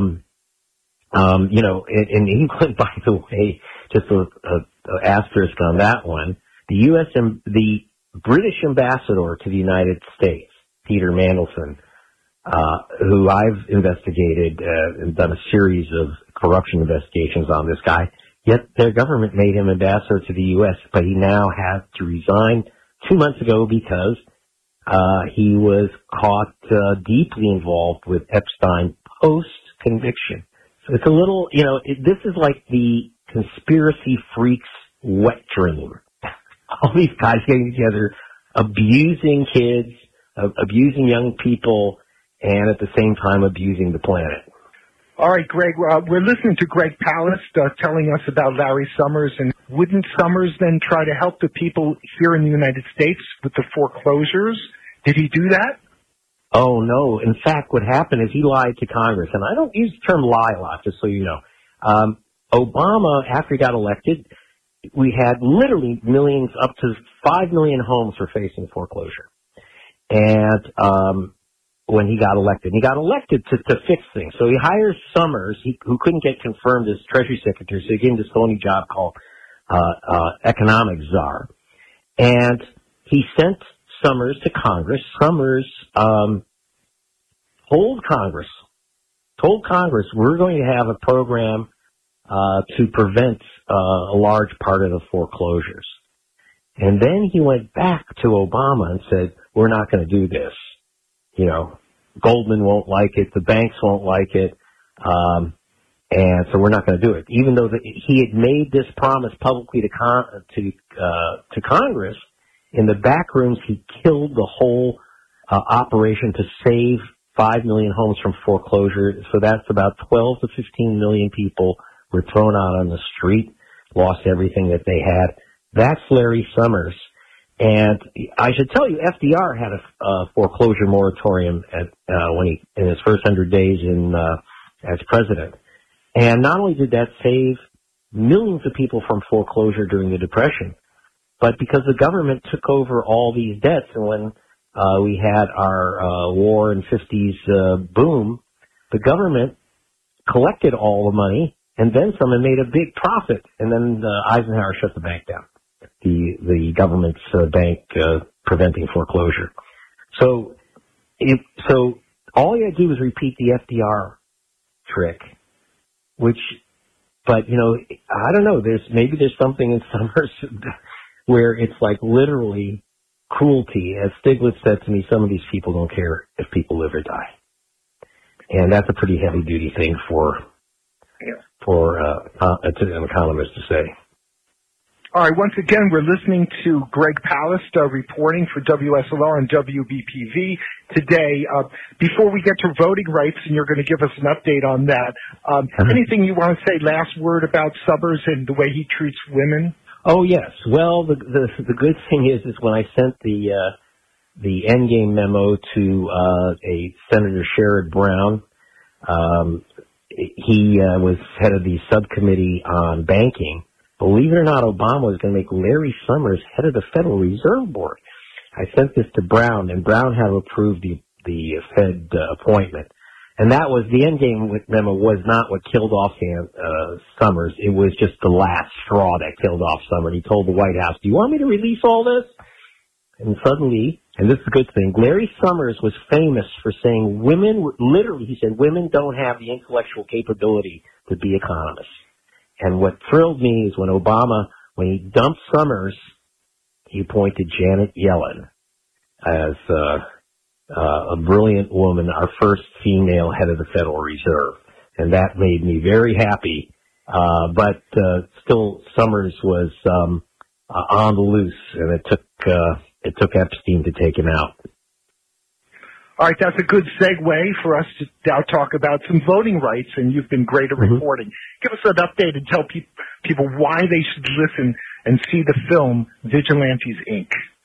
in England, by the way, just a asterisk on that one, the British ambassador to the United States, Peter Mandelson, who I've investigated and done a series of corruption investigations on this guy. Yet their government made him ambassador to the U.S., but he now has to resign 2 months ago because he was caught deeply involved with Epstein post-conviction. So it's a little, this is like the conspiracy freaks' wet dream. All these guys getting together, abusing kids, abusing young people, and at the same time abusing the planet. All right, Greg, we're listening to Greg Palast telling us about Larry Summers. And wouldn't Summers then try to help the people here in the United States with the foreclosures? Did he do that? Oh, no. In fact, what happened is he lied to Congress. And I don't use the term lie a lot, just so you know. Obama, after he got elected, we had literally millions, up to 5 million homes were facing foreclosure. And when he got elected to fix things. So he hires Summers, who couldn't get confirmed as Treasury Secretary, so he gave him this phony job called Economic Czar. And he sent Summers to Congress. Summers told Congress, we're going to have a program to prevent a large part of the foreclosures. And then he went back to Obama and said, we're not going to do this. Goldman won't like it, the banks won't like it, and so we're not going to do it. Even though he had made this promise publicly to Congress, in the back rooms he killed the whole operation to save 5 million homes from foreclosure. So that's about 12 to 15 million people were thrown out on the street, lost everything that they had. That's Larry Summers. And I should tell you, FDR had a foreclosure moratorium in his first 100 days as president. And not only did that save millions of people from foreclosure during the Depression, but because the government took over all these debts, and when we had our war and 50s boom, the government collected all the money and then some and made a big profit. And then Eisenhower shut the bank down. The government's bank preventing foreclosure. So all you had to do was repeat the FDR trick, but I don't know. Maybe there's something in Summers where it's like literally cruelty. As Stiglitz said to me, some of these people don't care if people live or die, and that's a pretty heavy duty thing for an economist to say. All right, once again, we're listening to Greg Palast reporting for WSLR and WBPV today. Before we get to voting rights, and you're going to give us an update on that, anything you want to say, last word about Summers and the way he treats women? Oh, yes. Well, the good thing is when I sent the endgame memo to a Senator Sherrod Brown, he was head of the subcommittee on banking. Believe it or not, Obama was going to make Larry Summers head of the Federal Reserve Board. I sent this to Brown, and Brown had approved the Fed appointment. And that was the endgame memo was not what killed off Summers. It was just the last straw that killed off Summers. He told the White House, do you want me to release all this? And suddenly, and this is a good thing, Larry Summers was famous for saying he said, women don't have the intellectual capability to be economists. And what thrilled me is when he dumped Summers, he appointed Janet Yellen as a brilliant woman, our first female head of the Federal Reserve. And that made me very happy. But still, Summers was on the loose, and it took Epstein to take him out. All right, that's a good segue for us to now talk about some voting rights, and you've been great at reporting. Give us an update and tell people why they should listen and see the film Vigilantes, Inc.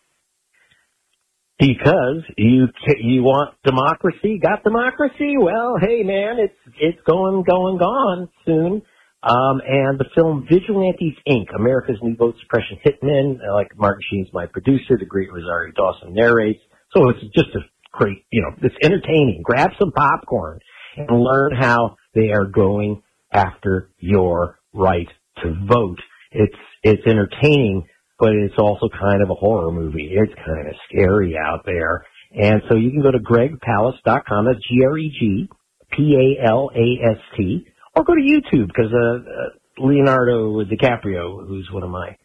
Because you want democracy? Got democracy? Well, hey man, it's going soon. And the film Vigilantes, Inc., America's New Vote Suppression Hitmen, like Martin Sheen's my producer, the great Rosario Dawson narrates. So it's just a great, it's entertaining. Grab some popcorn and learn how they are going after your right to vote. It's entertaining, but it's also kind of a horror movie. It's kind of scary out there. And so you can go to gregpalast.com. That's GregPalast, or go to YouTube, because Leonardo DiCaprio, who's one of my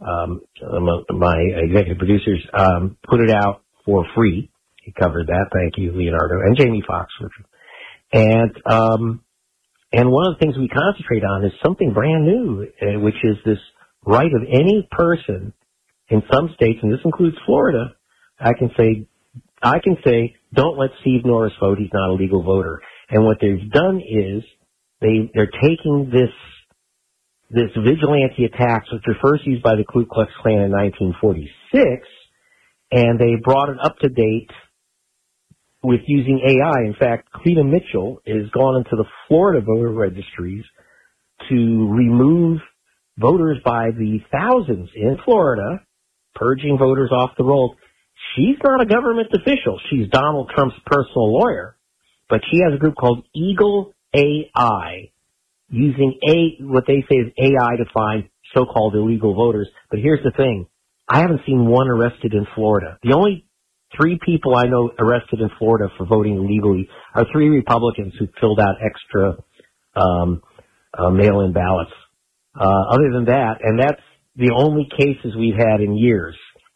executive producers, put it out for free. He covered that. Thank you, Leonardo, and Jamie Foxx. And one of the things we concentrate on is something brand new, which is this right of any person in some states, and this includes Florida. I can say, don't let Steve Norris vote. He's not a legal voter. And what they've done is they're taking this vigilante attacks, which were first used by the Ku Klux Klan in 1946, and they brought it up to date with using AI. In fact, Cleta Mitchell has gone into the Florida voter registries to remove voters by the thousands in Florida, purging voters off the roll. She's not a government official. She's Donald Trump's personal lawyer, but she has a group called Eagle AI, using what they say is AI to find so-called illegal voters. But here's the thing. I haven't seen one arrested in Florida. The only 3 people I know arrested in Florida for voting illegally are 3 Republicans who filled out extra mail-in ballots. Other than that, and that's the only cases we've had in years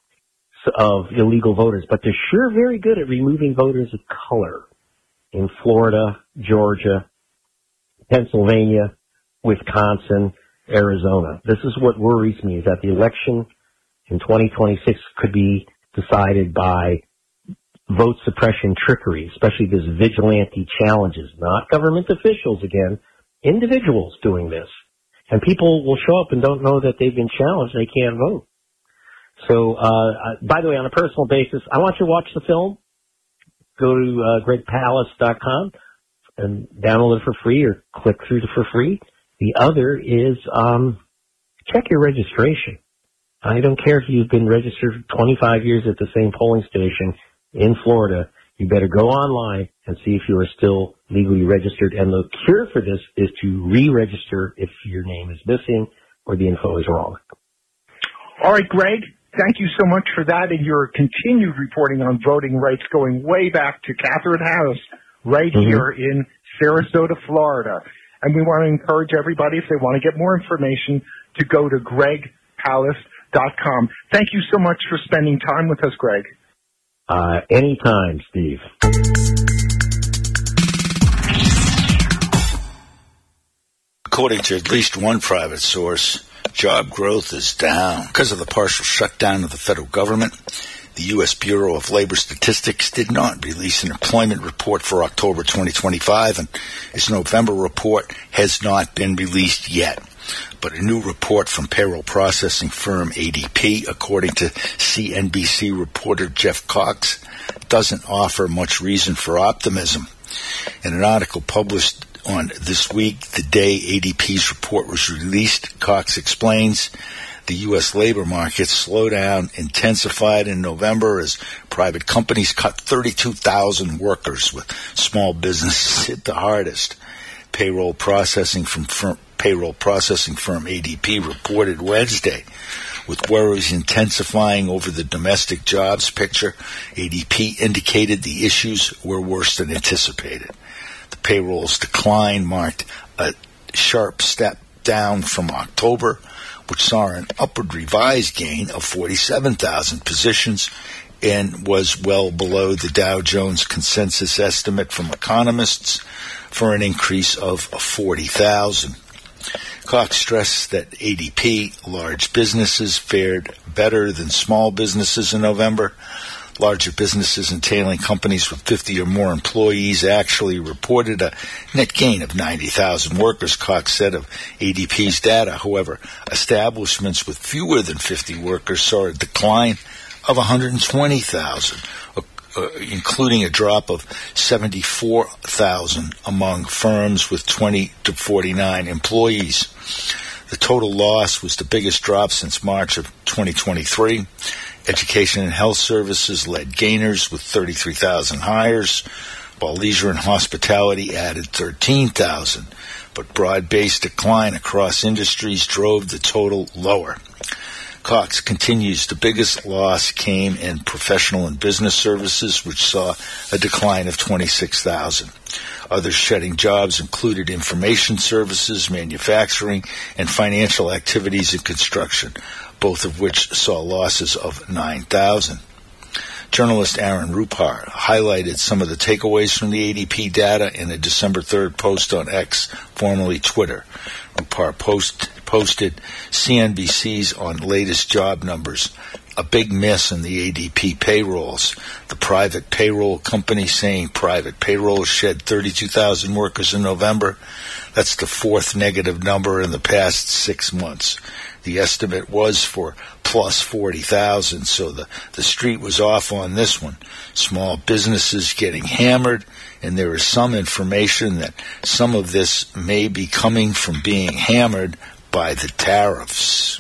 of illegal voters. But they're sure very good at removing voters of color in Florida, Georgia, Pennsylvania, Wisconsin, Arizona. This is what worries me, is that the election in 2026 could be decided by vote suppression trickery, especially this vigilante challenges, not government officials again, individuals doing this. And people will show up and don't know that they've been challenged, they can't vote. So, by the way, on a personal basis, I want you to watch the film. Go to gregpalast.com and download it for free, or click through for free. The other is check your registration. I don't care if you've been registered 25 years at the same polling station in Florida. You better go online and see if you are still legally registered. And the cure for this is to re-register if your name is missing or the info is wrong. All right, Greg, thank you so much for that and your continued reporting on voting rights, going way back to Catherine Harris right here in Sarasota, Florida. And we want to encourage everybody, if they want to get more information, to go to gregpalast.com. Thank you so much for spending time with us, Greg. Anytime, Steve. According to at least one private source, job growth is down because of the partial shutdown of the federal government. The U.S. Bureau of Labor Statistics did not release an employment report for October 2025, and its November report has not been released yet. But a new report from payroll processing firm ADP, according to CNBC reporter Jeff Cox, doesn't offer much reason for optimism. In an article published on This Week, the day ADP's report was released, Cox explains the U.S. labor market slowdown intensified in November as private companies cut 32,000 workers, with small businesses hit the hardest. Payroll processing firm ADP reported Wednesday. With worries intensifying over the domestic jobs picture, ADP indicated the issues were worse than anticipated. The payroll's decline marked a sharp step down from October, which saw an upward revised gain of 47,000 positions and was well below the Dow Jones consensus estimate from economists for an increase of 40,000. Cox stressed that ADP, large businesses, fared better than small businesses in November. Larger businesses entailing companies with 50 or more employees actually reported a net gain of 90,000 workers, Cox said of ADP's data. However, establishments with fewer than 50 workers saw a decline of 120,000, including a drop of 74,000 among firms with 20 to 49 employees. The total loss was the biggest drop since March of 2023. Education and health services led gainers with 33,000 hires, while leisure and hospitality added 13,000. But broad-based decline across industries drove the total lower. Cox continues, the biggest loss came in professional and business services, which saw a decline of 26,000. Others shedding jobs included information services, manufacturing, and financial activities and construction, both of which saw losses of 9,000. Journalist Aaron Rupar highlighted some of the takeaways from the ADP data in a December 3rd post on X, formerly Twitter. Rupar posted CNBC's on latest job numbers, a big miss in the ADP payrolls. The private payroll company saying private payroll shed 32,000 workers in November. That's the fourth negative number in the past 6 months. The estimate was for plus 40,000, so the street was off on this one. Small businesses getting hammered, and there is some information that some of this may be coming from being hammered by the tariffs.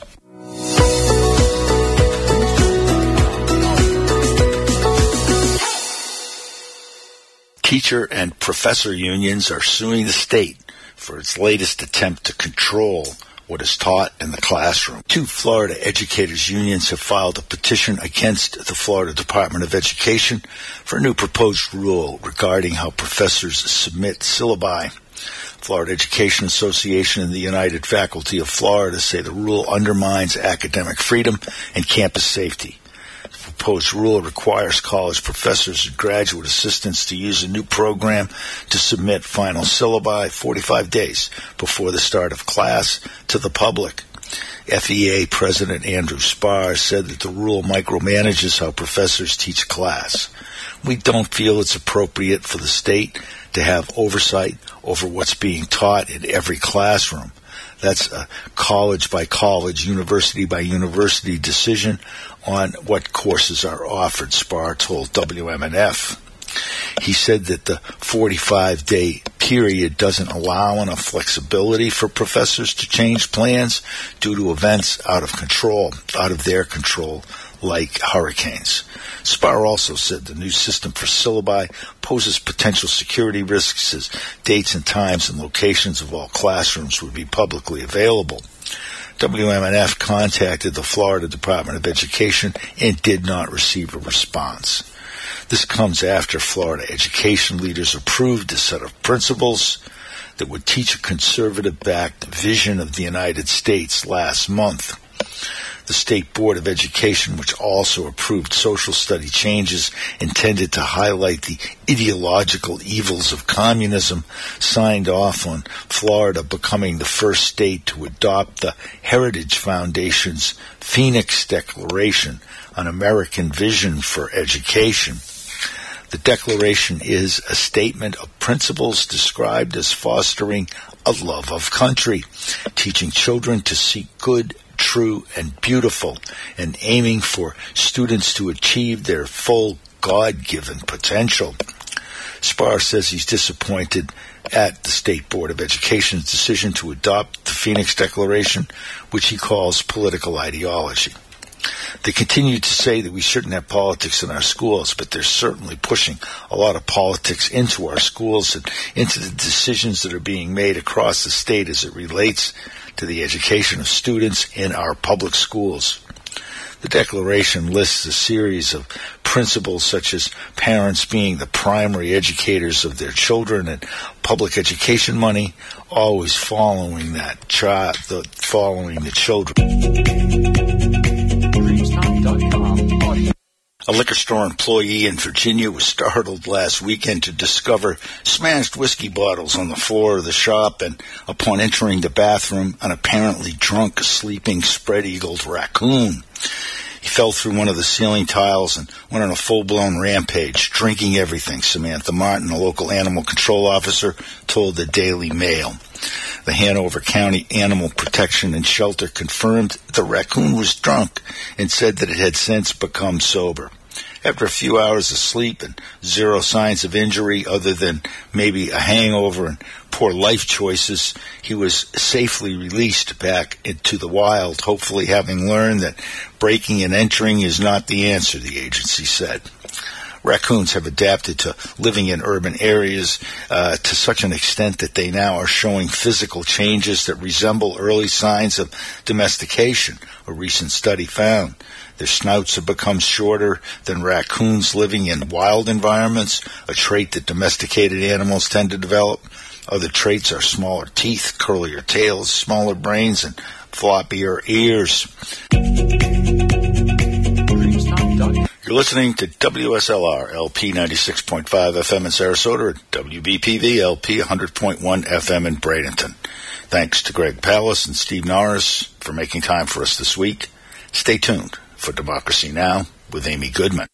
Teacher and professor unions are suing the state for its latest attempt to control what is taught in the classroom. 2 Florida educators' unions have filed a petition against the Florida Department of Education for a new proposed rule regarding how professors submit syllabi. Florida Education Association and the United Faculty of Florida say the rule undermines academic freedom and campus safety. The proposed rule requires college professors and graduate assistants to use a new program to submit final syllabi 45 days before the start of class to the public. FEA President Andrew Spar said that the rule micromanages how professors teach class. We don't feel it's appropriate for the state to have oversight over what's being taught in every classroom. That's a college by college, university by university decision on what courses are offered, Spar told WMNF. He said that the 45-day period doesn't allow enough flexibility for professors to change plans due to events out of their control, like hurricanes. Spar also said the new system for syllabi poses potential security risks as dates and times and locations of all classrooms would be publicly available. WMNF contacted the Florida Department of Education and did not receive a response. This comes after Florida education leaders approved a set of principles that would teach a conservative-backed vision of the United States last month. The State Board of Education, which also approved social study changes intended to highlight the ideological evils of communism, signed off on Florida becoming the first state to adopt the Heritage Foundation's Phoenix Declaration on American Vision for Education. The declaration is a statement of principles described as fostering a love of country, teaching children to seek good, true, and beautiful, and aiming for students to achieve their full God-given potential. Spar says he's disappointed at the State Board of Education's decision to adopt the Phoenix Declaration, which he calls political ideology. They continue to say that we shouldn't have politics in our schools, but they're certainly pushing a lot of politics into our schools and into the decisions that are being made across the state as it relates to the education of students in our public schools. The Declaration lists a series of principles such as parents being the primary educators of their children and public education money always following the children. A liquor store employee in Virginia was startled last weekend to discover smashed whiskey bottles on the floor of the shop, and upon entering the bathroom, an apparently drunk, sleeping, spread-eagled raccoon. He fell through one of the ceiling tiles and went on a full-blown rampage, drinking everything, Samantha Martin, a local animal control officer, told the Daily Mail. The Hanover County Animal Protection and Shelter confirmed the raccoon was drunk and said that it had since become sober. After a few hours of sleep and zero signs of injury other than maybe a hangover and poor life choices, he was safely released back into the wild, hopefully having learned that breaking and entering is not the answer, the agency said. Raccoons have adapted to living in urban areas to such an extent that they now are showing physical changes that resemble early signs of domestication, a recent study found. Their snouts have become shorter than raccoons living in wild environments, a trait that domesticated animals tend to develop. Other traits are smaller teeth, curlier tails, smaller brains, and floppier ears. You're listening to WSLR LP 96.5 FM in Sarasota and WBPV LP 100.1 FM in Bradenton. Thanks to Greg Palast and Steve Norris for making time for us this week. Stay tuned for Democracy Now! With Amy Goodman.